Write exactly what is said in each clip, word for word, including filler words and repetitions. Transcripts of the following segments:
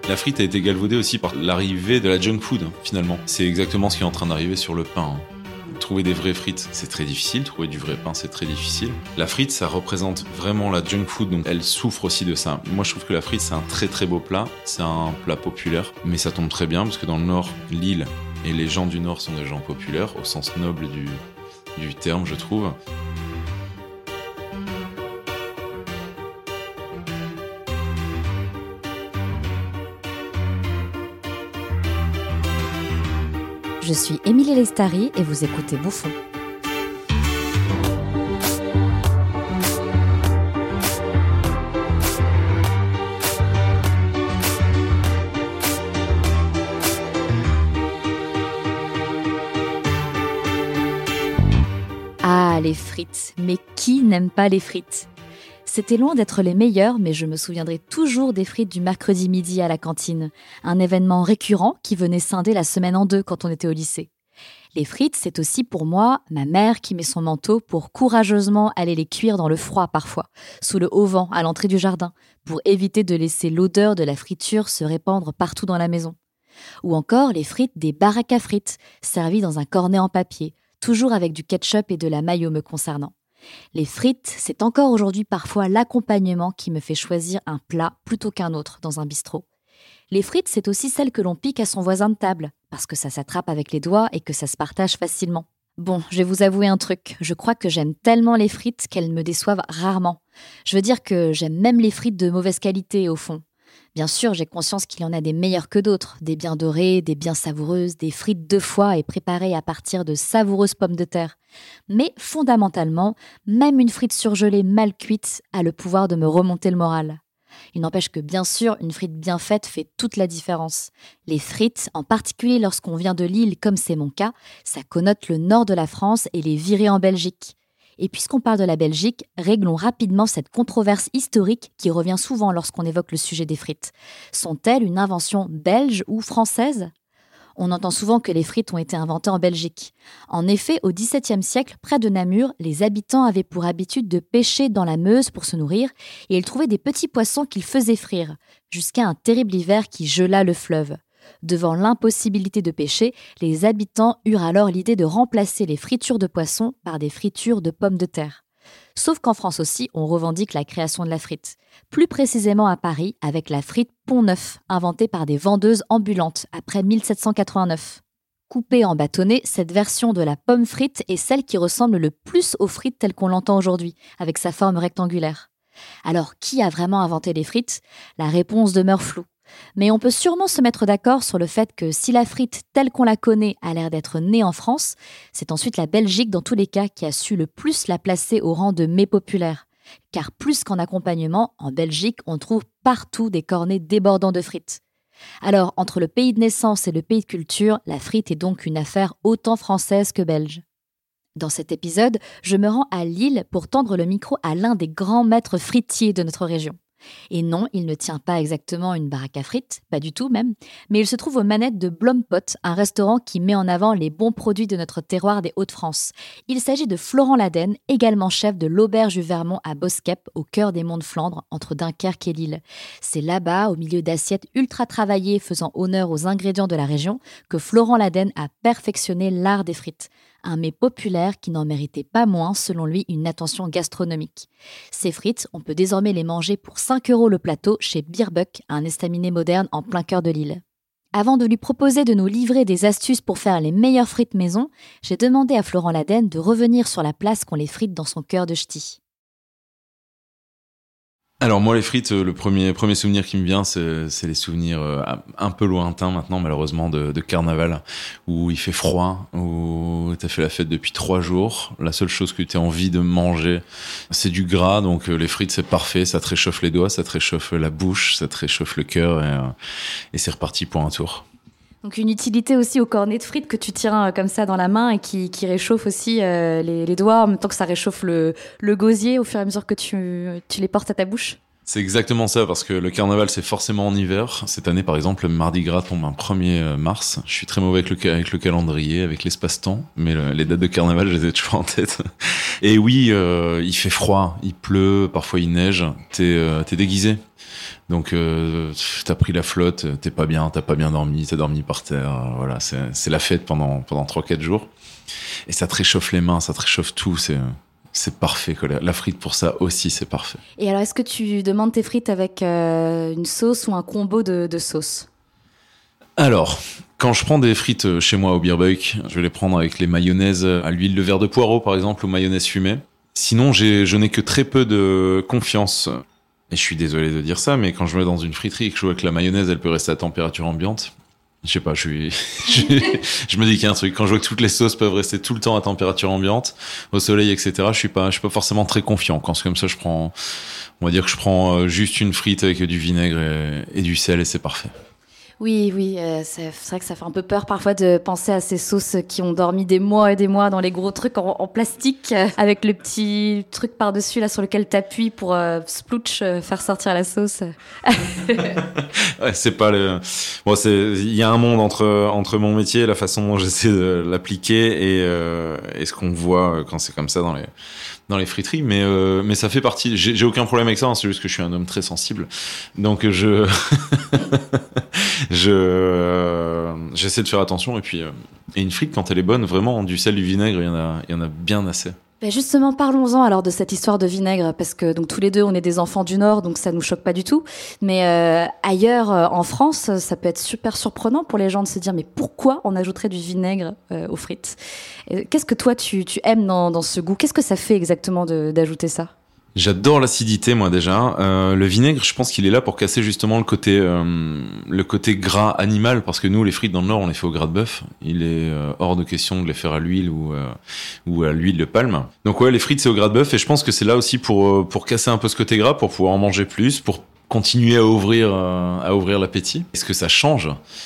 La frite a été galvaudée aussi par l'arrivée de la junk food, finalement. C'est exactement ce qui est en train d'arriver sur le pain. Trouver des vraies frites, c'est très difficile. Trouver du vrai pain, c'est très difficile. La frite, ça représente vraiment la junk food, donc elle souffre aussi de ça. Moi, je trouve que la frite, c'est un très très beau plat. C'est un plat populaire, mais ça tombe très bien parce que dans le Nord, Lille et les gens du Nord sont des gens populaires, au sens noble du, du terme, je trouve. Je suis Émilie Lestari et vous écoutez Bouffon. Ah, les frites. Mais qui n'aime pas les frites ? C'était loin d'être les meilleurs, mais je me souviendrai toujours des frites du mercredi midi à la cantine. Un événement récurrent qui venait scinder la semaine en deux quand on était au lycée. Les frites, c'est aussi pour moi ma mère qui met son manteau pour courageusement aller les cuire dans le froid parfois, sous le haut vent à l'entrée du jardin, pour éviter de laisser l'odeur de la friture se répandre partout dans la maison. Ou encore les frites des baraques à frites, servies dans un cornet en papier, toujours avec du ketchup et de la mayo me concernant. Les frites, c'est encore aujourd'hui parfois l'accompagnement qui me fait choisir un plat plutôt qu'un autre dans un bistrot. Les frites, c'est aussi celles que l'on pique à son voisin de table, parce que ça s'attrape avec les doigts et que ça se partage facilement. Bon, je vais vous avouer un truc, je crois que j'aime tellement les frites qu'elles me déçoivent rarement. Je veux dire que j'aime même les frites de mauvaise qualité au fond. Bien sûr, j'ai conscience qu'il y en a des meilleures que d'autres, des bien dorées, des bien savoureuses, des frites deux fois et préparées à partir de savoureuses pommes de terre. Mais fondamentalement, même une frite surgelée mal cuite a le pouvoir de me remonter le moral. Il n'empêche que bien sûr, une frite bien faite fait toute la différence. Les frites, en particulier lorsqu'on vient de Lille comme c'est mon cas, ça connote le nord de la France et les virées en Belgique. Et puisqu'on parle de la Belgique, réglons rapidement cette controverse historique qui revient souvent lorsqu'on évoque le sujet des frites. Sont-elles une invention belge ou française ? On entend souvent que les frites ont été inventées en Belgique. En effet, au dix-septième siècle, près de Namur, les habitants avaient pour habitude de pêcher dans la Meuse pour se nourrir et ils trouvaient des petits poissons qu'ils faisaient frire, jusqu'à un terrible hiver qui gela le fleuve. Devant l'impossibilité de pêcher, les habitants eurent alors l'idée de remplacer les fritures de poissons par des fritures de pommes de terre. Sauf qu'en France aussi, on revendique la création de la frite. Plus précisément à Paris, avec la frite Pont-Neuf, inventée par des vendeuses ambulantes après mille sept cent quatre-vingt-neuf. Coupée en bâtonnets, cette version de la pomme frite est celle qui ressemble le plus aux frites telles qu'on l'entend aujourd'hui, avec sa forme rectangulaire. Alors, qui a vraiment inventé les frites ? La réponse demeure floue. Mais on peut sûrement se mettre d'accord sur le fait que si la frite telle qu'on la connaît a l'air d'être née en France, c'est ensuite la Belgique dans tous les cas qui a su le plus la placer au rang de mets populaire. Car plus qu'en accompagnement, en Belgique, on trouve partout des cornets débordant de frites. Alors, entre le pays de naissance et le pays de culture, la frite est donc une affaire autant française que belge. Dans cet épisode, je me rends à Lille pour tendre le micro à l'un des grands maîtres fritiers de notre région. Et non, il ne tient pas exactement une baraque à frites, pas du tout même, mais il se trouve aux manettes de Blompot, un restaurant qui met en avant les bons produits de notre terroir des Hauts-de-France. Il s'agit de Florent Laden, également chef de l'Auberge du Vermont à Boskep, au cœur des monts de Flandre, entre Dunkerque et Lille. C'est là-bas, au milieu d'assiettes ultra travaillées faisant honneur aux ingrédients de la région, que Florent Laden a perfectionné l'art des frites. Un mets populaire qui n'en méritait pas moins, selon lui, une attention gastronomique. Ces frites, on peut désormais les manger pour cinq euros le plateau chez Beerbuck, un estaminet moderne en plein cœur de Lille. Avant de lui proposer de nous livrer des astuces pour faire les meilleures frites maison, j'ai demandé à Florent Laden de revenir sur la place qu'ont les frites dans son cœur de ch'ti. Alors moi les frites, le premier premier souvenir qui me vient, c'est, c'est les souvenirs euh, un peu lointains maintenant malheureusement de, de carnaval, où il fait froid, où t'as fait la fête depuis trois jours. La seule chose que t'as envie de manger, c'est du gras, donc euh, les frites c'est parfait, ça te réchauffe les doigts, ça te réchauffe la bouche, ça te réchauffe le cœur et, euh, et c'est reparti pour un tour. Donc une utilité aussi au cornet de frites que tu tiens euh, comme ça dans la main et qui, qui réchauffe aussi euh, les, les doigts en même temps que ça réchauffe le, le gosier au fur et à mesure que tu, tu les portes à ta bouche. C'est exactement ça, parce que le carnaval, c'est forcément en hiver. Cette année, par exemple, le Mardi Gras tombe un premier mars. Je suis très mauvais avec le, avec le calendrier, avec l'espace-temps, mais le, les dates de carnaval, je les ai toujours en tête. Et oui, euh, il fait froid, il pleut, parfois il neige. T'es, euh, t'es déguisé. Donc, euh, t'as pris la flotte, t'es pas bien, t'as pas bien dormi, t'as dormi par terre. Voilà, c'est, c'est la fête pendant pendant trois quatre jours. Et ça te réchauffe les mains, ça te réchauffe tout. C'est c'est parfait. Quoi. La frite pour ça aussi, c'est parfait. Et alors, est-ce que tu demandes tes frites avec euh, une sauce ou un combo de, de sauces ? Alors, quand je prends des frites chez moi au Beerbuik, je vais les prendre avec les mayonnaises à l'huile de verre de poireau, par exemple, ou mayonnaise fumée. Sinon, j'ai, je n'ai que très peu de confiance. Et je suis désolé de dire ça, mais quand je vais dans une friterie et que je vois que la mayonnaise, elle peut rester à température ambiante, je sais pas, je suis, je, je me dis qu'il y a un truc. Quand je vois que toutes les sauces peuvent rester tout le temps à température ambiante, au soleil, et cetera, je suis pas, je suis pas forcément très confiant. Quand c'est comme ça, je prends, on va dire que je prends juste une frite avec du vinaigre et, et du sel et c'est parfait. Oui, oui, euh, c'est, c'est vrai que ça fait un peu peur parfois de penser à ces sauces qui ont dormi des mois et des mois dans les gros trucs en, en plastique, euh, avec le petit truc par-dessus là sur lequel t'appuies pour euh, splouch, euh, faire sortir la sauce. Ouais, c'est pas le. Bon, c'est. Il y a un monde entre entre mon métier, la façon dont j'essaie de l'appliquer et euh, et ce qu'on voit quand c'est comme ça dans les dans les friteries, mais euh, mais ça fait partie. J'ai, j'ai aucun problème avec ça. Hein, c'est juste que je suis un homme très sensible, donc je. Je euh, j'essaie de faire attention et puis euh, et une frite quand elle est bonne, vraiment du sel, du vinaigre, il y en a il y en a bien assez. Ben justement, parlons-en alors de cette histoire de vinaigre, parce que donc tous les deux on est des enfants du Nord, donc ça nous choque pas du tout. Mais euh, ailleurs euh, en France, ça peut être super surprenant pour les gens de se dire mais pourquoi on ajouterait du vinaigre euh, aux frites ? Et qu'est-ce que toi tu tu aimes dans dans ce goût ? Qu'est-ce que ça fait exactement de d'ajouter ça ? J'adore l'acidité, moi déjà. Euh, le vinaigre, je pense qu'il est là pour casser justement le côté euh, le côté gras animal, parce que nous, les frites dans le Nord, on les fait au gras de bœuf. Il est euh, hors de question de les faire à l'huile ou euh, ou à l'huile de palme. Donc ouais, les frites c'est au gras de bœuf, et je pense que c'est là aussi pour euh, pour casser un peu ce côté gras, pour pouvoir en manger plus, pour continuer à ouvrir euh, à ouvrir l'appétit. Est-ce que ça change ?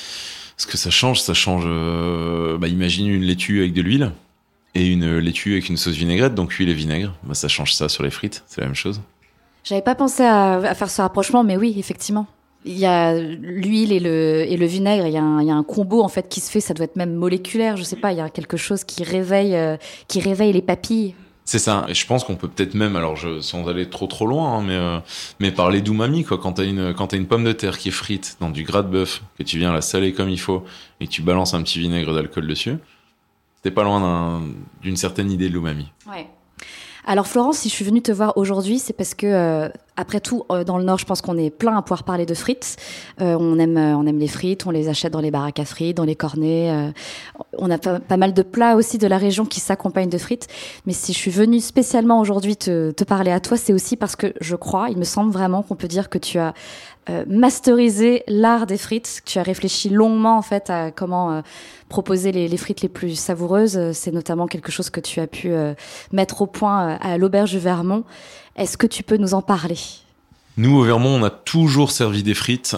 Ce que ça change, ça change. Euh, bah, imagine une laitue avec de l'huile. Et une laitue avec une sauce vinaigrette, donc huile et vinaigre. Bah, ça change ça sur les frites, c'est la même chose. J'avais pas pensé à, à faire ce rapprochement, mais oui, effectivement. Il y a l'huile et le, et le vinaigre, il y, a un, il y a un combo en fait qui se fait, ça doit être même moléculaire, je sais pas, il y a quelque chose qui réveille, euh, qui réveille les papilles. C'est ça, et je pense qu'on peut peut-être même, alors je, sans aller trop trop loin, hein, mais, euh, mais parler d'umami, quoi. Quand t'as une, quand t'as une pomme de terre qui est frite dans du gras de bœuf, que tu viens la saler comme il faut, et que tu balances un petit vinaigre d'alcool dessus, t'es pas loin d'un, d'une certaine idée de l'umami. Ouais. Alors Florence, si je suis venue te voir aujourd'hui, c'est parce que, euh, après tout, euh, dans le Nord, je pense qu'on est plein à pouvoir parler de frites. Euh, on aime, euh, on aime les frites, on les achète dans les baraques à frites, dans les cornets. Euh, on a pas, pas mal de plats aussi de la région qui s'accompagnent de frites. Mais si je suis venue spécialement aujourd'hui te, te parler à toi, c'est aussi parce que je crois, il me semble vraiment qu'on peut dire que tu as euh, masterisé l'art des frites. Tu as réfléchi longuement en fait à comment euh, proposer les, les frites les plus savoureuses. C'est notamment quelque chose que tu as pu euh, mettre au point euh, à l'Auberge du Vermont. Est-ce que tu peux nous en parler ? Nous, au Vermont, on a toujours servi des frites,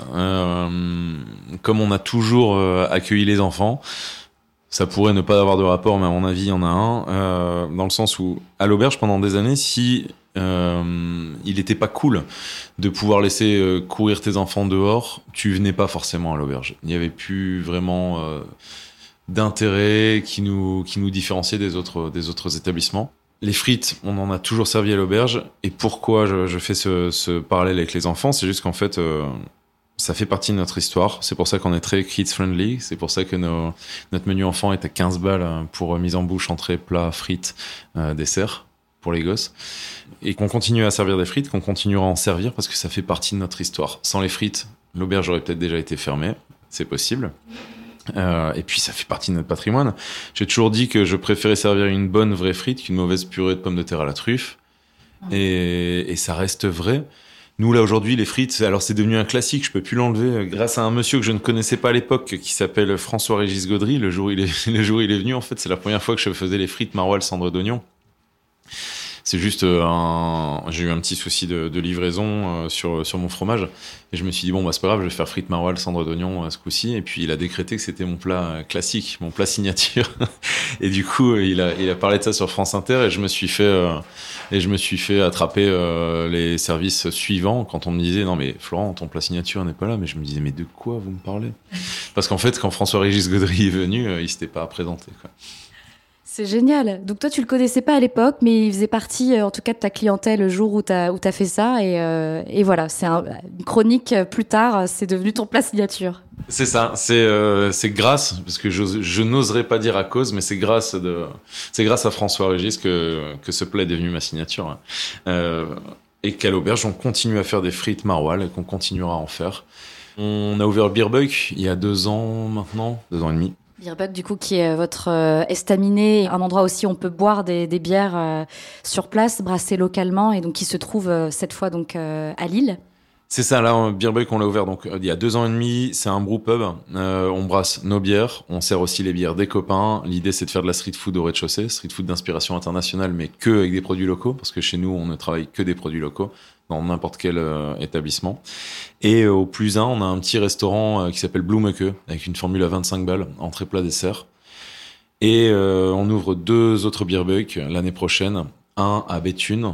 euh, comme on a toujours euh, accueilli les enfants. Ça pourrait ne pas avoir de rapport, mais à mon avis, il y en a un, euh, dans le sens où, à l'auberge, pendant des années, si euh, il n'était pas cool de pouvoir laisser euh, courir tes enfants dehors, tu venais pas forcément à l'auberge. Il n'y avait plus vraiment euh, d'intérêt qui nous qui nous différenciait des autres des autres établissements. Les frites, on en a toujours servi à l'auberge. Et pourquoi je, je fais ce, ce parallèle avec les enfants, c'est juste qu'en fait, euh, ça fait partie de notre histoire. C'est pour ça qu'on est très kids-friendly. C'est pour ça que nos, notre menu enfant est à quinze balles pour mise en bouche, entrée, plat, frites, euh, dessert pour les gosses. Et qu'on continue à servir des frites, qu'on continuera à en servir parce que ça fait partie de notre histoire. Sans les frites, l'auberge aurait peut-être déjà été fermée. C'est possible. Euh, et puis ça fait partie de notre patrimoine. J'ai toujours dit que je préférais servir une bonne vraie frite qu'une mauvaise purée de pommes de terre à la truffe. Et, et ça reste vrai. Nous là aujourd'hui les frites, alors c'est devenu un classique, je peux plus l'enlever grâce à un monsieur que je ne connaissais pas à l'époque qui s'appelle François-Régis Gaudry. Le jour où il est le jour où il est venu, en fait, c'est la première fois que je faisais les frites maroilles cendre d'oignon. C'est juste un, j'ai eu un petit souci de, de livraison euh, sur sur mon fromage et je me suis dit bon bah c'est pas grave, je vais faire frites maroilles cendre d'oignon euh, ce coup-ci, et puis il a décrété que c'était mon plat euh, classique, mon plat signature et du coup il a il a parlé de ça sur France Inter et je me suis fait euh, et je me suis fait attraper euh, les services suivants quand on me disait non mais Florent, ton plat signature n'est pas là, mais je me disais mais de quoi vous me parlez, parce qu'en fait quand François-Régis Gaudry est venu euh, il s'était pas présenté quoi. C'est génial. Donc toi, tu le connaissais pas à l'époque, mais il faisait partie, euh, en tout cas, de ta clientèle le jour où t'as où t'as fait ça. Et, euh, et voilà, c'est un, une chronique euh, plus tard, c'est devenu ton plat signature. C'est ça, c'est euh, c'est grâce, parce que je, je n'oserais pas dire à cause, mais c'est grâce de c'est grâce à François Régis que que ce plat est devenu ma signature. Euh, et qu'à l'auberge, on continue à faire des frites maroilles et qu'on continuera à en faire. On a ouvert le Beerbuck il y a deux ans maintenant, deux ans et demi. Beerbuck, du coup, qui est votre euh, estaminet, un endroit aussi où on peut boire des, des bières euh, sur place, brassées localement, et donc qui se trouve euh, cette fois donc euh, à Lille. C'est ça, là, Beerbuck, on l'a ouvert donc il y a deux ans et demi. C'est un brewpub. Euh, on brasse nos bières, on sert aussi les bières des copains. L'idée, c'est de faire de la street food au rez-de-chaussée, street food d'inspiration internationale, mais que avec des produits locaux, parce que chez nous, on ne travaille que des produits locaux dans n'importe quel euh, établissement. Et euh, au plus un, on a un petit restaurant euh, qui s'appelle Bloemeke, avec une formule à vingt-cinq balles, entrée plat dessert. Et euh, on ouvre deux autres Beerbuck l'année prochaine, un à Béthune,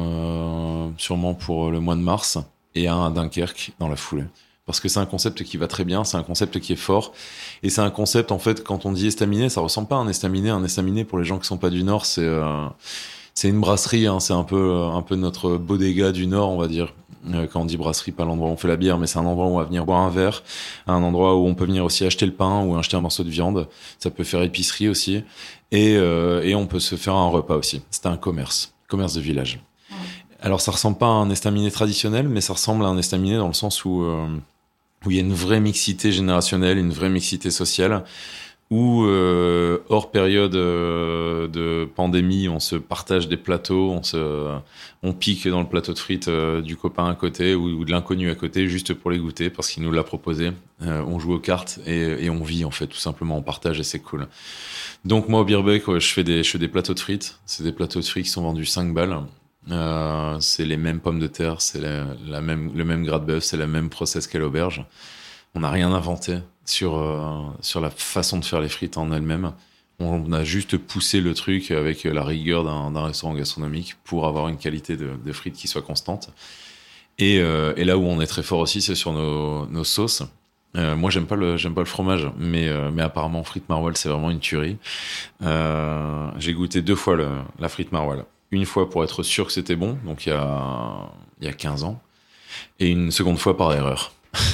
euh, sûrement pour le mois de mars, et un à Dunkerque dans la foulée. Parce que c'est un concept qui va très bien, c'est un concept qui est fort, et c'est un concept, en fait, quand on dit estaminet, ça ressemble pas à un estaminet. Un estaminet, pour les gens qui sont pas du Nord, c'est euh, c'est une brasserie, hein, c'est un peu un peu notre bodega du Nord, on va dire. Euh, quand on dit brasserie, pas l'endroit où on fait la bière, mais c'est un endroit où on va venir boire un verre, un endroit où on peut venir aussi acheter le pain ou acheter un morceau de viande. Ça peut faire épicerie aussi, et euh, et on peut se faire un repas aussi. C'est un commerce, commerce de village. Ouais. Alors ça ressemble pas à un estaminet traditionnel, mais ça ressemble à un estaminet dans le sens où euh, où il y a une vraie mixité générationnelle, une vraie mixité sociale, où euh, hors période euh, de pandémie, on se partage des plateaux, on se on pique dans le plateau de frites euh, du copain à côté ou, ou de l'inconnu à côté juste pour les goûter parce qu'il nous l'a proposé. Euh, on joue aux cartes et, et on vit en fait tout simplement, on partage et c'est cool. Donc moi au Beerbuck, ouais, je fais des je fais des plateaux de frites, c'est des plateaux de frites qui sont vendus cinq balles. Euh, c'est les mêmes pommes de terre, c'est la, la même le même gras de bœuf, c'est la même process qu'à l'auberge. On n'a rien inventé sur euh, sur la façon de faire les frites en elles-mêmes. On a juste poussé le truc avec la rigueur d'un, d'un restaurant gastronomique pour avoir une qualité de, de frites qui soit constante. Et, euh, et là où on est très fort aussi, c'est sur nos, nos sauces. Euh, moi, j'aime pas le j'aime pas le fromage, mais euh, mais apparemment frites maroilles, c'est vraiment une tuerie. Euh, j'ai goûté deux fois le, la frite maroilles. Une fois pour être sûr que c'était bon, donc il y a il y a quinze ans, et une seconde fois par erreur.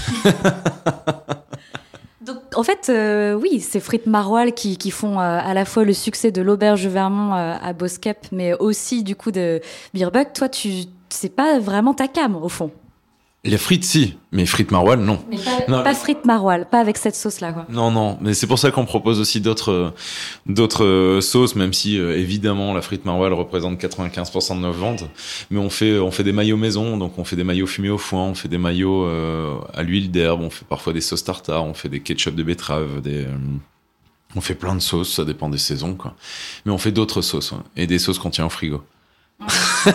Donc, en fait, euh, oui, c'est frites maroilles qui, qui font euh, à la fois le succès de l'auberge Vermont euh, à Boskep, mais aussi du coup de Beerbuck. Toi, tu, c'est pas vraiment ta came au fond. Les frites, si, mais frites maroilles, non. Mais pas, non, pas frites maroilles, pas avec cette sauce-là, quoi. Non, non, mais c'est pour ça qu'on propose aussi d'autres, d'autres sauces, même si euh, évidemment la frite maroilles représente quatre-vingt-quinze pour cent de nos ventes. Mais on fait, on fait des maillots maison, donc on fait des maillots fumés au foin, on fait des maillots euh, à l'huile d'herbe, on fait parfois des sauces tartare, on fait des ketchup de betterave, des, euh, on fait plein de sauces, ça dépend des saisons, quoi. Mais on fait d'autres sauces, hein, et des sauces qu'on tient au frigo. Ouais.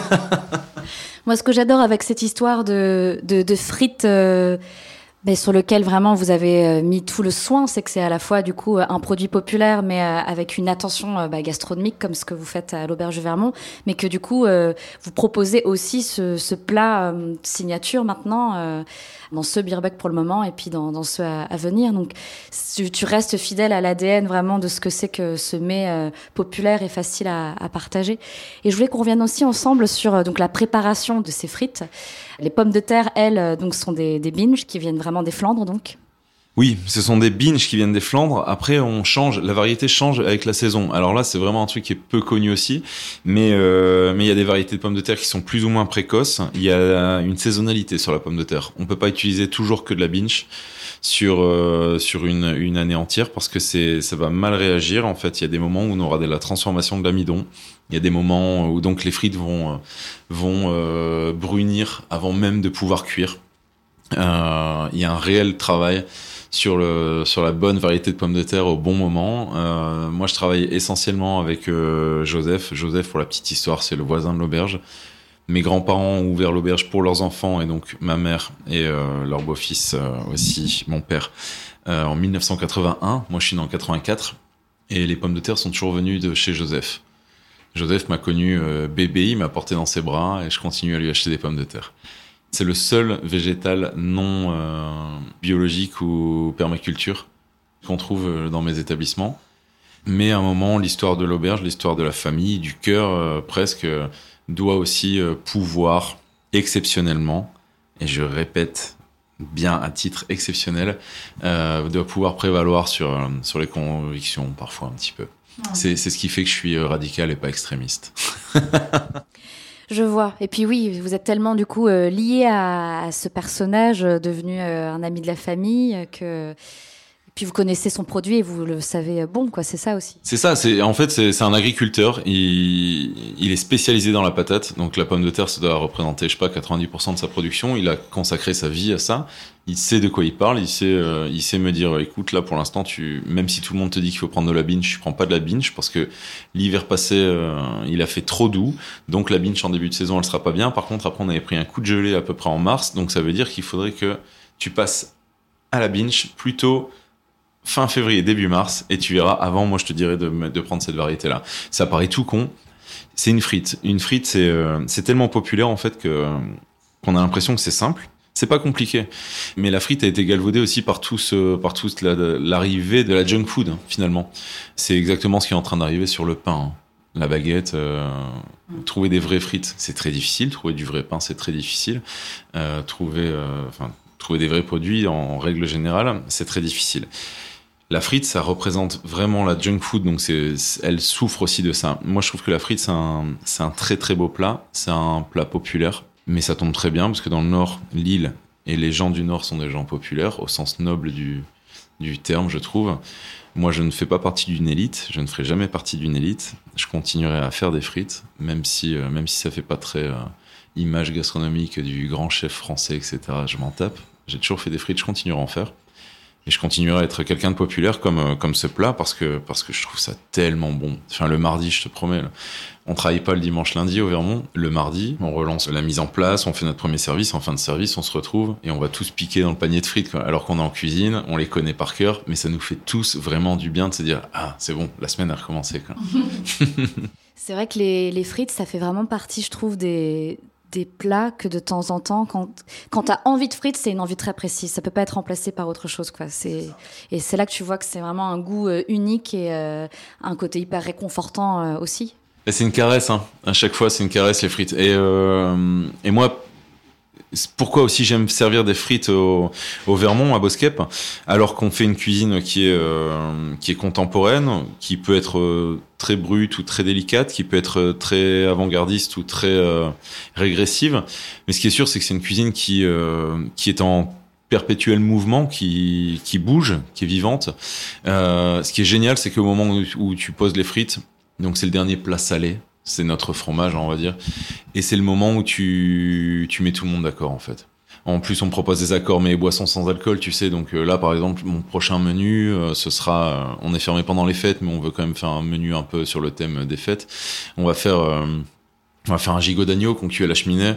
Moi, ce que j'adore avec cette histoire de, de, de frites, euh, mais sur lequel vraiment vous avez euh, mis tout le soin, c'est que c'est à la fois du coup un produit populaire, mais euh, avec une attention euh, bah, gastronomique comme ce que vous faites à l'auberge Vermont, mais que du coup euh, vous proposez aussi ce, ce plat euh, signature maintenant euh, dans ce Beerbuck pour le moment et puis dans, dans ceux à, à venir. Donc tu, tu restes fidèle à l'A D N vraiment de ce que c'est que ce mets euh, populaire et facile à, à partager. Et je voulais qu'on revienne aussi ensemble sur euh, donc la préparation de ces frites. Les pommes de terre, elles, donc sont des, des binges qui viennent vraiment des Flandres, donc. Oui, ce sont des binges qui viennent des Flandres. Après, on change, la variété change avec la saison. Alors là, c'est vraiment un truc qui est peu connu aussi, mais euh, mais il y a des variétés de pommes de terre qui sont plus ou moins précoces. Il y a une saisonnalité sur la pomme de terre. On peut pas utiliser toujours que de la binge sur euh, sur une une année entière parce que c'est ça va mal réagir. En fait, il y a des moments où on aura de la transformation de l'amidon. Il y a des moments où donc les frites vont vont euh, brunir avant même de pouvoir cuire. Euh, il y a un réel travail sur le sur la bonne variété de pommes de terre au bon moment. Euh, moi, je travaille essentiellement avec euh, Joseph. Joseph, pour la petite histoire, c'est le voisin de l'auberge. Mes grands-parents ont ouvert l'auberge pour leurs enfants et donc ma mère et euh, leur beau-fils euh, aussi, mon père, euh, en dix-neuf cent quatre-vingt-un. Moi, je suis né en quatre-vingt-quatre et les pommes de terre sont toujours venues de chez Joseph. Joseph m'a connu euh, bébé, il m'a porté dans ses bras et je continue à lui acheter des pommes de terre. C'est le seul végétal non euh, biologique ou permaculture qu'on trouve dans mes établissements. Mais à un moment, l'histoire de l'auberge, l'histoire de la famille, du cœur euh, presque, euh, doit aussi euh, pouvoir exceptionnellement, et je répète bien à titre exceptionnel, euh, doit pouvoir prévaloir sur, euh, sur les convictions parfois un petit peu. Ouais. C'est, c'est ce qui fait que je suis radical et pas extrémiste. Je vois. Et puis oui, vous êtes tellement du coup euh, lié à, à ce personnage euh, devenu euh, un ami de la famille euh, que... Et puis vous connaissez son produit et vous le savez bon, quoi. C'est ça aussi. C'est ça. C'est en fait c'est, c'est un agriculteur. Il, il est spécialisé dans la patate. Donc la pomme de terre, ça doit représenter, je sais pas, quatre-vingt-dix pour cent de sa production. Il a consacré sa vie à ça. Il sait de quoi il parle. Il sait, euh, il sait me dire, écoute, là pour l'instant, tu, même si tout le monde te dit qu'il faut prendre de la binge, tu prends pas de la binge parce que l'hiver passé, euh, il a fait trop doux. Donc la binge en début de saison, elle sera pas bien. Par contre, après, on avait pris un coup de gelée à peu près en mars. Donc ça veut dire qu'il faudrait que tu passes à la binge plutôt fin février, début mars, et tu verras, avant, moi, je te dirais de, de prendre cette variété-là. Ça paraît tout con. C'est une frite. Une frite, c'est, euh, c'est tellement populaire, en fait, que, qu'on a l'impression que c'est simple. C'est pas compliqué. Mais la frite a été galvaudée aussi par tout ce, par toute la, l'arrivée de la junk food, hein, finalement. C'est exactement ce qui est en train d'arriver sur le pain, hein. La baguette, euh, trouver des vraies frites, c'est très difficile. Trouver du vrai pain, c'est très difficile. Euh, trouver, euh, enfin, trouver des vrais produits, en règle générale, c'est très difficile. La frite, ça représente vraiment la junk food, donc c'est, elle souffre aussi de ça. Moi, je trouve que la frite, c'est un, c'est un très très beau plat. C'est un plat populaire, mais ça tombe très bien parce que dans le Nord, Lille et les gens du Nord sont des gens populaires au sens noble du, du terme, je trouve. Moi, je ne fais pas partie d'une élite. Je ne ferai jamais partie d'une élite. Je continuerai à faire des frites, même si, euh, même si ça fait pas très euh, image gastronomique du grand chef français, et cetera. Je m'en tape. J'ai toujours fait des frites, je continuerai à en faire. Et je continuerai à être quelqu'un de populaire comme, comme ce plat parce que, parce que je trouve ça tellement bon. Enfin, le mardi, je te promets, là, on travaille pas le dimanche lundi au Vermont. Le mardi, on relance la mise en place, on fait notre premier service. En fin de service, on se retrouve et on va tous piquer dans le panier de frites, quoi. Alors qu'on est en cuisine, on les connaît par cœur, mais ça nous fait tous vraiment du bien de se dire « Ah, c'est bon, la semaine a recommencé. » quoi. C'est vrai que les, les frites, ça fait vraiment partie, je trouve, des... des plats que de temps en temps, quand, quand tu as envie de frites, c'est une envie très précise. Ça peut pas être remplacé par autre chose, quoi. C'est, et c'est là que tu vois que c'est vraiment un goût euh, unique et euh, un côté hyper réconfortant euh, aussi. Et c'est une caresse, hein. À chaque fois, c'est une caresse, les frites. Et, euh, et moi, pourquoi aussi j'aime servir des frites au, au Vermont, à Boskep, alors qu'on fait une cuisine qui est, euh, qui est contemporaine, qui peut être euh, très brute ou très délicate, qui peut être très avant-gardiste ou très euh, régressive. Mais ce qui est sûr, c'est que c'est une cuisine qui, euh, qui est en perpétuel mouvement, qui, qui bouge, qui est vivante. Euh, ce qui est génial, c'est qu'au moment où, où tu poses les frites, donc c'est le dernier plat salé, c'est notre fromage, on va dire. Et c'est le moment où tu, tu mets tout le monde d'accord, en fait. En plus, on me propose des accords, mais boissons sans alcool, tu sais. Donc euh, là, par exemple, mon prochain menu, euh, ce sera... Euh, on est fermé pendant les fêtes, mais on veut quand même faire un menu un peu sur le thème des fêtes. On va faire, euh, on va faire un gigot d'agneau qu'on cuit à la cheminée.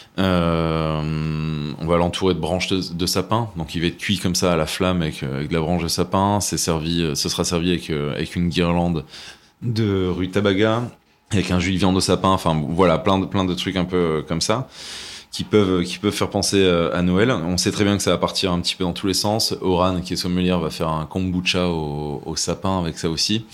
Euh, on va l'entourer de branches de, de sapin. Donc il va être cuit comme ça à la flamme avec, avec de la branche de sapin. C'est servi, ce sera servi avec, euh, avec une guirlande de rutabaga, avec un jus de viande au sapin, enfin voilà, plein de, plein de trucs un peu comme ça, qui peuvent, qui peuvent faire penser à Noël. On sait très bien que ça va partir un petit peu dans tous les sens. Oran, qui est sommelière, va faire un kombucha au, au sapin avec ça aussi.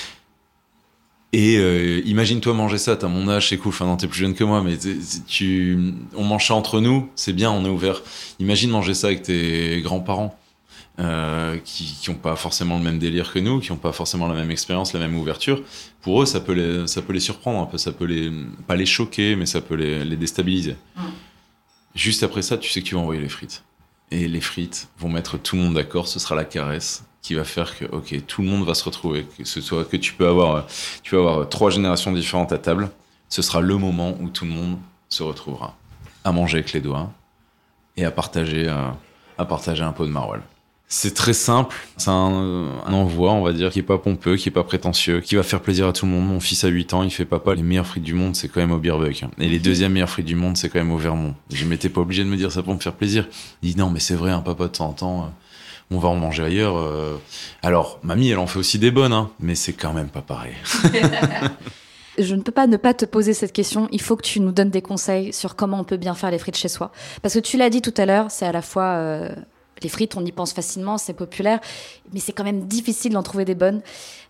Et euh, imagine-toi manger ça, t'as mon âge, c'est cool, enfin non, t'es plus jeune que moi, mais tu, on mange ça entre nous, c'est bien, on est ouvert. Imagine manger ça avec tes grands-parents. Euh, qui qui ont pas forcément le même délire que nous, qui ont pas forcément la même expérience, la même ouverture. Pour eux, ça peut les ça peut les surprendre un peu, ça peut les pas les choquer, mais ça peut les les déstabiliser. Mmh. Juste après ça, tu sais que tu vas envoyer les frites. Et les frites vont mettre tout le monde d'accord, ce sera la caresse qui va faire que OK, tout le monde va se retrouver, que ce soit que tu peux avoir tu peux avoir trois générations différentes à table, ce sera le moment où tout le monde se retrouvera à manger avec les doigts et à partager euh, à partager un pot de maroilles. C'est très simple, c'est un, un envoi, on va dire, qui est pas pompeux, qui est pas prétentieux, qui va faire plaisir à tout le monde. Mon fils a huit ans, il fait papa, les meilleures frites du monde, c'est quand même au Beerbuck. Et les deuxièmes meilleures frites du monde, c'est quand même au Vermont. Je m'étais pas obligé de me dire ça pour me faire plaisir. Il dit non, mais c'est vrai, un papa de temps en temps, on va en manger ailleurs. Alors, mamie, elle en fait aussi des bonnes, hein, mais c'est quand même pas pareil. Je ne peux pas ne pas te poser cette question. Il faut que tu nous donnes des conseils sur comment on peut bien faire les frites chez soi. Parce que tu l'as dit tout à l'heure, c'est à la fois... Euh... Les frites, on y pense facilement, c'est populaire, mais c'est quand même difficile d'en trouver des bonnes.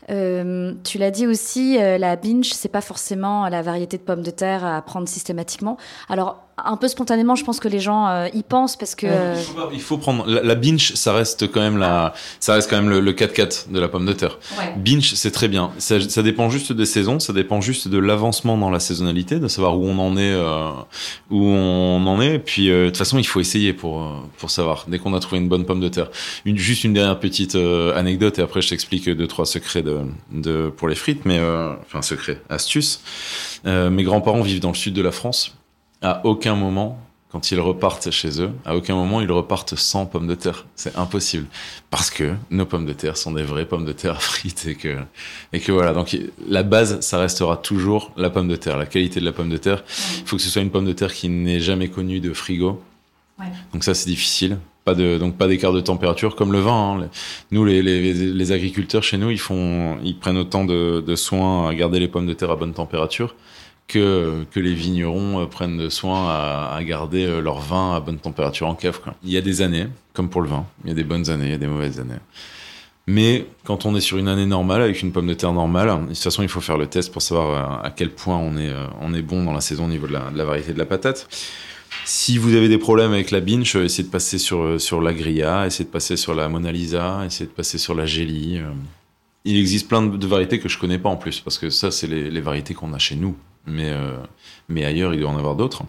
Euh, tu l'as dit aussi, euh, la binge, c'est pas forcément la variété de pommes de terre à prendre systématiquement. Alors, un peu spontanément, je pense que les gens euh, y pensent parce que. Euh... Il, faut pas, il faut prendre la, la binge, ça reste quand même la, ça reste quand même le, le quatre quatre de la pomme de terre. Ouais. Binge, c'est très bien. Ça, ça dépend juste des saisons, ça dépend juste de l'avancement dans la saisonnalité, de savoir où on en est, euh, où on en est. Et puis, euh, de toute façon, il faut essayer pour pour savoir. Dès qu'on a trouvé une bonne pomme de terre. Une, juste une dernière petite euh, anecdote et après je t'explique deux trois secrets de, de pour les frites, mais euh, enfin secret, astuce. Euh, mes grands-parents vivent dans le sud de la France. À aucun moment, quand ils repartent chez eux, à aucun moment ils repartent sans pommes de terre. C'est impossible. Parce que nos pommes de terre sont des vraies pommes de terre frites et que, et que voilà. Donc, la base, ça restera toujours la pomme de terre, la qualité de la pomme de terre. Il faut que ce soit une pomme de terre qui n'ait jamais connu de frigo. Ouais. Donc ça, c'est difficile. Pas de, donc pas d'écart de température comme le vin. Hein. Nous, les, les, les agriculteurs chez nous, ils font, ils prennent autant de, de soin à garder les pommes de terre à bonne température que, que les vignerons prennent de soin à, à garder leur vin à bonne température en cave, quoi. Il y a des années, comme pour le vin, il y a des bonnes années, il y a des mauvaises années. Mais quand on est sur une année normale, avec une pomme de terre normale, de toute façon, il faut faire le test pour savoir à quel point on est, on est bon dans la saison au niveau de la, de la variété de la patate. Si vous avez des problèmes avec la binge, essayez de passer sur, sur la Grilla, essayez de passer sur la Mona Lisa, essayez de passer sur la Gélie. Il existe plein de, de variétés que je connais pas en plus, parce que ça, c'est les, les variétés qu'on a chez nous. Mais, euh, mais ailleurs, il doit y en avoir d'autres.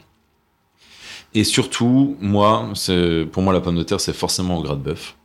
Et surtout, moi, c'est, pour moi, la pomme de terre, c'est forcément au gras de bœuf.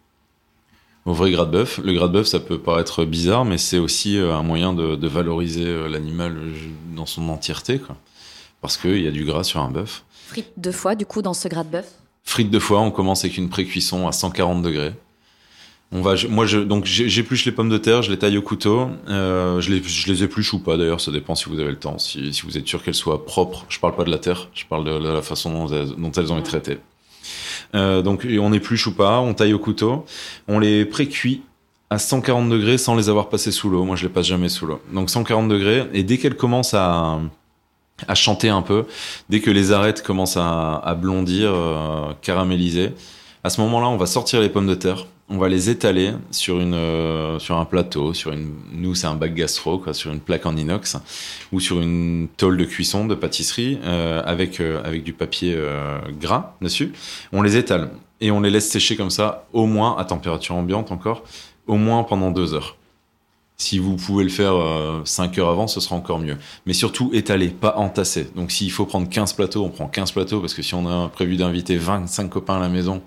Au vrai gras de bœuf. Le gras de bœuf, ça peut paraître bizarre, mais c'est aussi un moyen de, de valoriser l'animal dans son entièreté, quoi. Parce qu'il y a du gras sur un bœuf. Frites deux fois, du coup, dans ce gras de bœuf. Frites deux fois, on commence avec une pré-cuisson à cent quarante degrés. On va, moi, je, donc, j'épluche les pommes de terre, je les taille au couteau, euh, je les, je les épluche ou pas, d'ailleurs, ça dépend si vous avez le temps, si, si vous êtes sûr qu'elles soient propres. Je parle pas de la terre, je parle de, de la façon dont elles, dont elles ont été traitées. Euh, donc, on épluche ou pas, on taille au couteau, on les pré-cuit à cent quarante degrés sans les avoir passées sous l'eau. Moi, je les passe jamais sous l'eau. Donc, cent quarante degrés, et dès qu'elles commencent à, à chanter un peu, dès que les arêtes commencent à, à blondir, euh, caraméliser, à ce moment-là, on va sortir les pommes de terre. On va les étaler sur une euh, sur un plateau, sur une nous c'est un bac gastro quoi, sur une plaque en inox ou sur une tôle de cuisson de pâtisserie euh, avec euh, avec du papier euh, gras dessus. On les étale et on les laisse sécher comme ça au moins à température ambiante encore, au moins pendant deux heures. Si vous pouvez le faire euh, cinq heures avant, ce sera encore mieux. Mais surtout étaler, pas entasser. Donc s'il faut prendre quinze plateaux, on prend quinze plateaux parce que si on a prévu d'inviter vingt-cinq copains à la maison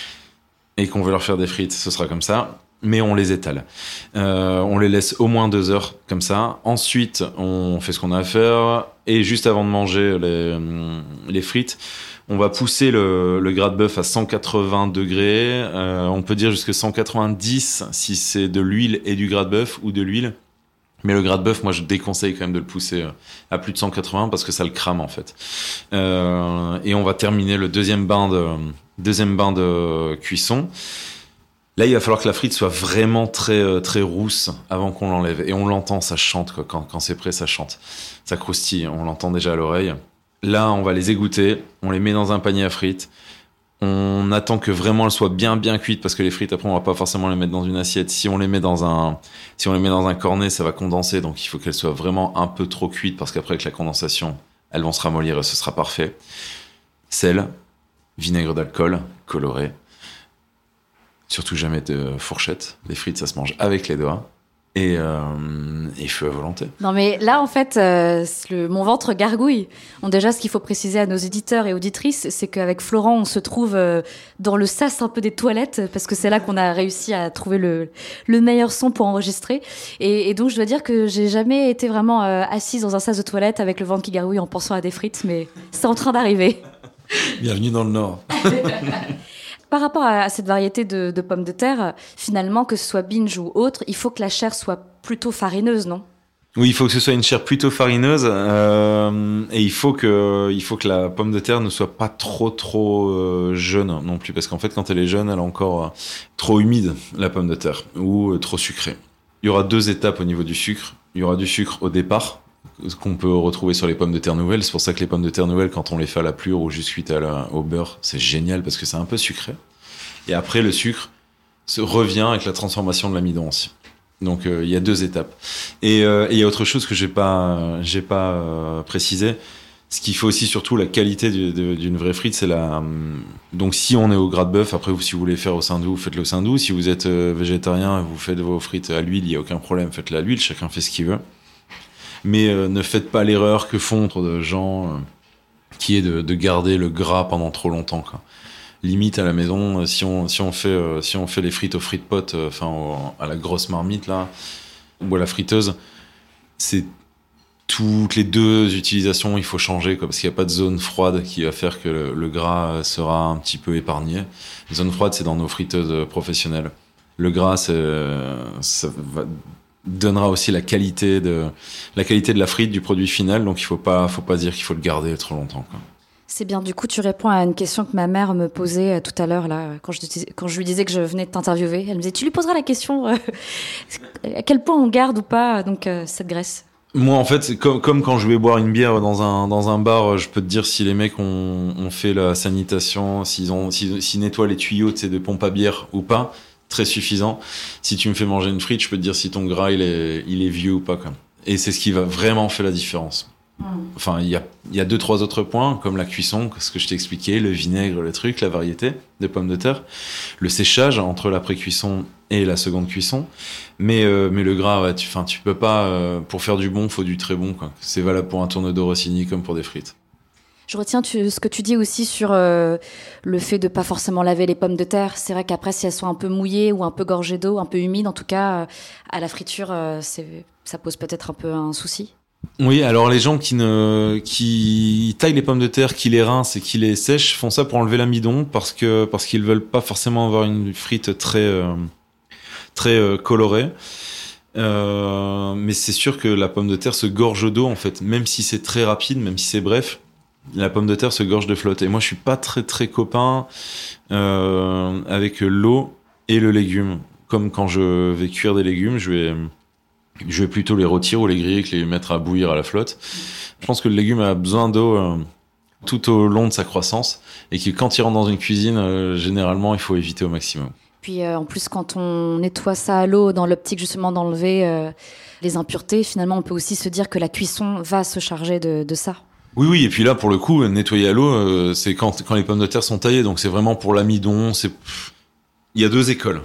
et qu'on veut leur faire des frites, ce sera comme ça, mais on les étale. Euh, on les laisse au moins deux heures comme ça. Ensuite, on fait ce qu'on a à faire, et juste avant de manger les, les frites, on va pousser le, le gras de bœuf à cent quatre-vingts degrés. Euh, on peut dire jusqu'à cent quatre-vingt-dix si c'est de l'huile et du gras de bœuf, ou de l'huile. Mais le gras de bœuf, moi, je déconseille quand même de le pousser à plus de cent quatre-vingts parce que ça le crame, en fait. Euh, et on va terminer le deuxième bain de, deuxième bain de cuisson. Là, il va falloir que la frite soit vraiment très, très rousse avant qu'on l'enlève. Et on l'entend, ça chante, quoi. Quand, quand c'est prêt, ça chante. Ça croustille, on l'entend déjà à l'oreille. Là, on va les égoutter, on les met dans un panier à frites. On attend que vraiment elles soient bien bien cuites parce que les frites après on va pas forcément les mettre dans une assiette. Si on les met dans un si on les met dans un cornet, ça va condenser, donc il faut qu'elles soient vraiment un peu trop cuites parce qu'après avec la condensation, elles vont se ramollir et ce sera parfait. Sel, vinaigre d'alcool, coloré. Surtout jamais de fourchette. Les frites ça se mange avec les doigts. Et, euh, et feu à volonté. Non mais là en fait, euh, le, mon ventre gargouille. Bon, déjà ce qu'il faut préciser à nos éditeurs et auditrices, c'est qu'avec Florent on se trouve euh, dans le sas un peu des toilettes parce que c'est là qu'on a réussi à trouver le, le meilleur son pour enregistrer. Et, et donc je dois dire que j'ai jamais été vraiment euh, assise dans un sas de toilette avec le ventre qui gargouille en pensant à des frites, mais c'est en train d'arriver. Bienvenue dans le Nord. Par rapport à cette variété de, de pommes de terre, finalement, que ce soit binge ou autre, il faut que la chair soit plutôt farineuse, non ? Oui, il faut que ce soit une chair plutôt farineuse euh, et il faut que il faut que la pomme de terre ne soit pas trop trop euh, jeune non plus parce qu'en fait quand elle est jeune, elle est encore euh, trop humide la pomme de terre ou euh, trop sucrée. Il y aura deux étapes au niveau du sucre. Il y aura du sucre au départ qu'on peut retrouver sur les pommes de terre nouvelles. C'est pour ça que les pommes de terre nouvelles, quand on les fait à la plure ou juste cuites à la, au beurre, c'est génial parce que c'est un peu sucré. Et après, le sucre se revient avec la transformation de l'amidon aussi. Donc il euh, y a deux étapes. Et il euh, y a autre chose que j'ai pas, j'ai pas euh, précisé. Ce qui fait aussi surtout la qualité du, de, d'une vraie frite, c'est la. Donc si on est au gras de bœuf, après si vous voulez faire au saindoux, vous faites le saindoux. Si vous êtes euh, végétarien, vous faites vos frites à l'huile, il y a aucun problème, faites-le à l'huile. Chacun fait ce qu'il veut. Mais euh, ne faites pas l'erreur que font trop de gens, euh, qui est de, de garder le gras pendant trop longtemps, quoi. Limite à la maison, si on si on fait euh, si on fait les frites au frites pot, enfin euh, à la grosse marmite là, ou à la friteuse, c'est toutes les deux utilisations, il faut changer, quoi, parce qu'il n'y a pas de zone froide qui va faire que le, le gras sera un petit peu épargné. Les zones froides, c'est dans nos friteuses professionnelles. Le gras, c'est, ça va, donnera aussi la qualité de la qualité de la frite, du produit final. Donc il faut pas, faut pas dire qu'il faut le garder trop longtemps, quoi. C'est bien, du coup, tu réponds à une question que ma mère me posait tout à l'heure, là, quand je, quand je lui disais que je venais de t'interviewer. Elle me disait, tu lui poseras la question, euh, à quel point on garde ou pas donc, euh, cette graisse. Moi, en fait, c'est comme, comme quand je vais boire une bière dans un, dans un bar, je peux te dire si les mecs ont, ont fait la sanitation, s'ils ont, s'ils, s'ils nettoient les tuyaux, tu sais, de pompe à bière ou pas. Très suffisant. Si tu me fais manger une frite, je peux te dire si ton gras, il est, il est vieux ou pas, quoi. Et c'est ce qui va vraiment faire la différence. Enfin, il y a, il y a deux, trois autres points, comme la cuisson, ce que je t'ai expliqué, le vinaigre, le truc, la variété des pommes de terre, le séchage entre la pré-cuisson et la seconde cuisson. Mais, euh, mais le gras, ouais, tu, enfin, tu peux pas, euh, pour faire du bon, faut du très bon, quoi. C'est valable pour un tourne-dos Rossini comme pour des frites. Je retiens tu, ce que tu dis aussi sur euh, le fait de pas forcément laver les pommes de terre. C'est vrai qu'après, si elles sont un peu mouillées ou un peu gorgées d'eau, un peu humides, en tout cas, euh, à la friture, euh, c'est, ça pose peut-être un peu un souci. Oui, alors les gens qui ne qui taillent les pommes de terre, qui les rincent et qui les sèchent, font ça pour enlever l'amidon parce que parce qu'ils veulent pas forcément avoir une frite très euh, très euh, colorée. Euh, mais c'est sûr que la pomme de terre se gorge d'eau, en fait, même si c'est très rapide, même si c'est bref. La pomme de terre se gorge de flotte. Et moi, je suis pas très très copain euh, avec l'eau et le légume. Comme quand je vais cuire des légumes, je vais je vais plutôt les rôtir ou les griller que les mettre à bouillir à la flotte. Je pense que le légume a besoin d'eau euh, tout au long de sa croissance et que quand il rentre dans une cuisine, euh, généralement, il faut éviter au maximum. Puis euh, en plus, quand on nettoie ça à l'eau, dans l'optique justement d'enlever euh, les impuretés, finalement, on peut aussi se dire que la cuisson va se charger de, de ça. Oui, oui, et puis là, pour le coup, nettoyer à l'eau, euh, c'est quand, quand les pommes de terre sont taillées, donc c'est vraiment pour l'amidon. C'est... Il y a deux écoles.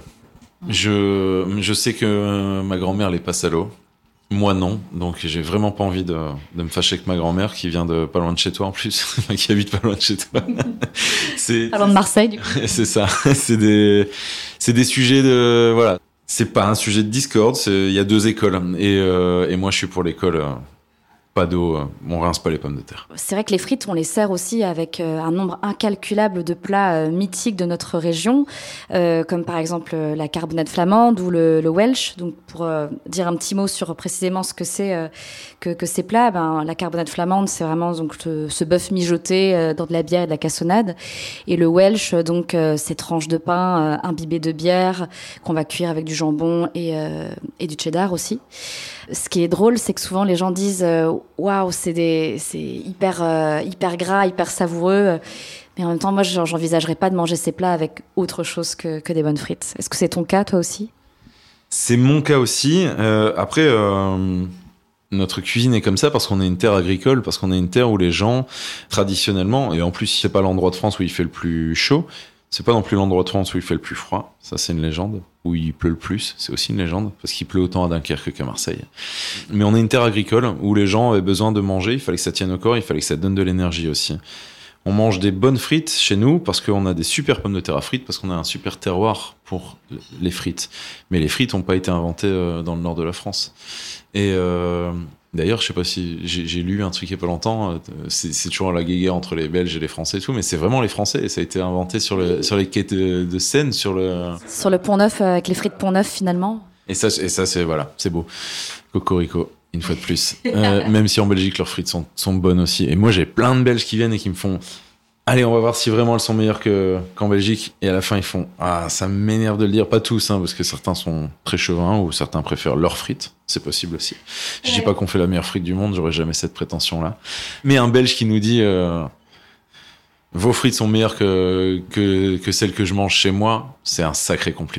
Je, je sais que ma grand-mère les passe à l'eau. Moi, non. Donc, j'ai vraiment pas envie de, de me fâcher avec ma grand-mère qui vient de pas loin de chez toi, en plus. Qui habite pas loin de chez toi. C'est, pas loin de Marseille, du coup. C'est ça. C'est des, c'est des sujets de, voilà. C'est pas un sujet de discorde. C'est, il y a deux écoles. Et, euh, et moi, je suis pour l'école, euh, pas d'eau, euh, on rince pas les pommes de terre. C'est vrai que les frites, on les sert aussi avec euh, un nombre incalculable de plats euh, mythiques de notre région, euh, comme par exemple euh, la carbonade flamande ou le, le Welsh. Donc pour euh, dire un petit mot sur précisément ce que c'est euh, que, que ces plats, ben la carbonade flamande, c'est vraiment donc ce, ce bœuf mijoté euh, dans de la bière et de la cassonade, et le Welsh, donc euh, ces tranches de pain euh, imbibées de bière qu'on va cuire avec du jambon et euh, et du cheddar aussi. Ce qui est drôle, c'est que souvent les gens disent euh, waouh, c'est des, c'est hyper, euh, hyper gras, hyper savoureux. Mais en même temps, moi, j'envisagerais pas de manger ces plats avec autre chose que, que des bonnes frites. Est-ce que c'est ton cas, toi aussi ? C'est mon cas aussi. Euh, après, euh, notre cuisine est comme ça parce qu'on est une terre agricole, parce qu'on est une terre où les gens, traditionnellement, et en plus, c'est pas l'endroit de France où il fait le plus chaud. C'est pas non plus l'endroit de France où il fait le plus froid. Ça, c'est une légende. Où il pleut le plus. C'est aussi une légende. Parce qu'il pleut autant à Dunkerque qu'à Marseille. Mais on est une terre agricole où les gens avaient besoin de manger. Il fallait que ça tienne au corps. Il fallait que ça donne de l'énergie aussi. On mange des bonnes frites chez nous parce qu'on a des super pommes de terre à frites, parce qu'on a un super terroir pour les frites. Mais les frites n'ont pas été inventées dans le nord de la France. Et euh, d'ailleurs, je sais pas si j'ai, j'ai lu un truc il y a pas longtemps. C'est, c'est toujours la guéguerre entre les Belges et les Français et tout, mais c'est vraiment les Français. Et ça a été inventé sur le sur les quais de, de Seine, sur le sur le Pont Neuf avec les frites Pont Neuf finalement. Et ça, et ça c'est voilà, c'est beau. Cocorico, une fois de plus. Euh, même si en Belgique leurs frites sont sont bonnes aussi. Et moi, j'ai plein de Belges qui viennent et qui me font. Allez, on va voir si vraiment elles sont meilleures que, qu'en Belgique. Et à la fin, ils font, ah, ça m'énerve de le dire. Pas tous, hein, parce que certains sont très chauvins ou certains préfèrent leurs frites. C'est possible aussi. Je ouais. dis pas qu'on fait la meilleure frite du monde. J'aurais jamais cette prétention-là. Mais un Belge qui nous dit, euh, vos frites sont meilleures que, que, que celles que je mange chez moi, c'est un sacré compliment.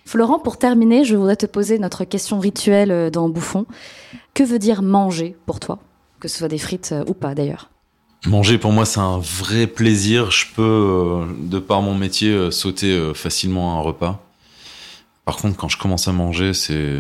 Florent, pour terminer, je voudrais te poser notre question rituelle dans Bouffon. Que veut dire manger pour toi ? Que ce soit des frites ou pas d'ailleurs. Manger pour moi c'est un vrai plaisir. Je peux, euh, de par mon métier, euh, sauter euh, facilement un repas. Par contre, quand je commence à manger, c'est...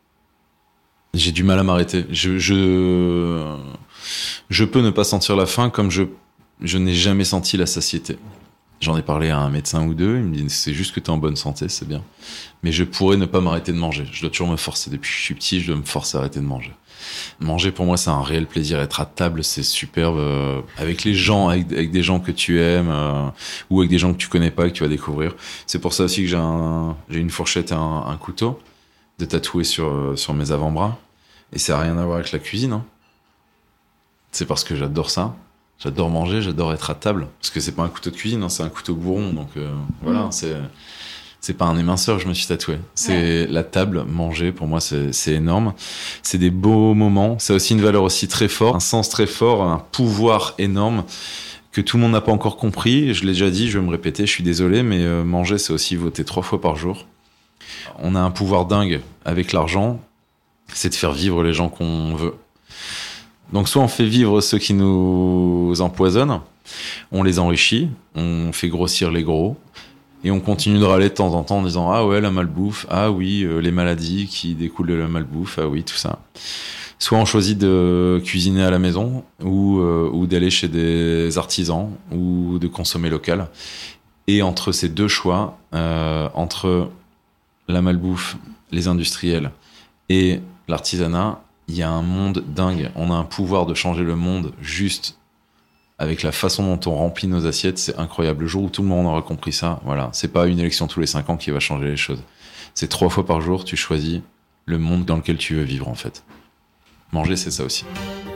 J'ai du mal à m'arrêter. Je, je, je peux ne pas sentir la faim comme je, je n'ai jamais senti la satiété. J'en ai parlé à un médecin ou deux, il me dit c'est juste que t'es en bonne santé, c'est bien. Mais je pourrais ne pas m'arrêter de manger. Je dois toujours me forcer. Depuis que je suis petit, je dois me forcer à arrêter de manger. Manger pour moi c'est un réel plaisir. Être à table c'est superbe, euh, avec les gens, avec, avec des gens que tu aimes, euh, ou avec des gens que tu connais pas, que tu vas découvrir. C'est pour ça aussi que j'ai, un, j'ai une fourchette et un, un couteau de tatouer sur, sur mes avant-bras. Et ça n'a rien à voir avec la cuisine. Hein. C'est parce que j'adore ça. J'adore manger, j'adore être à table. Parce que c'est pas un couteau de cuisine, hein, c'est un couteau bourron. Donc euh, voilà, mmh. c'est, c'est pas un éminceur que je me suis tatoué. C'est ouais. La table, manger, pour moi, c'est, c'est énorme. C'est des beaux moments. Ça a aussi une valeur aussi très forte, un sens très fort, un pouvoir énorme que tout le monde n'a pas encore compris. Je l'ai déjà dit, je vais me répéter, je suis désolé, mais euh, manger, c'est aussi voter trois fois par jour. On a un pouvoir dingue avec l'argent, c'est de faire vivre les gens qu'on veut. Donc soit on fait vivre ceux qui nous empoisonnent, on les enrichit, on fait grossir les gros, et on continue de râler de temps en temps en disant « Ah ouais, la malbouffe, ah oui, euh, les maladies qui découlent de la malbouffe, ah oui, tout ça ». Soit on choisit de cuisiner à la maison, ou, euh, ou d'aller chez des artisans, ou de consommer local. Et entre ces deux choix, euh, entre la malbouffe, les industriels et l'artisanat, il y a un monde dingue. On a un pouvoir de changer le monde juste avec la façon dont on remplit nos assiettes. C'est incroyable. Le jour où tout le monde aura compris ça, voilà. C'est pas une élection tous les cinq ans qui va changer les choses. C'est trois fois par jour, tu choisis le monde dans lequel tu veux vivre, en fait. Manger, c'est ça aussi.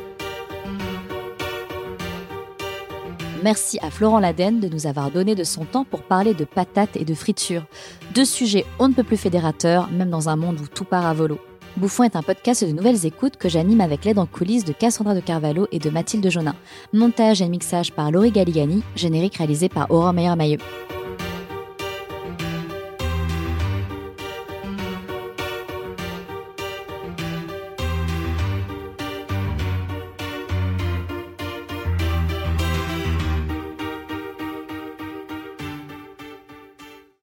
Merci à Florent Ladenne de nous avoir donné de son temps pour parler de patates et de friture. Deux sujets on ne peut plus fédérateurs, même dans un monde où tout part à volo. Bouffon est un podcast de nouvelles écoutes que j'anime avec l'aide en coulisses de Cassandra de Carvalho et de Mathilde Jonin. Montage et mixage par Laurie Galigani, générique réalisé par Aurore Meyer-Mailleux.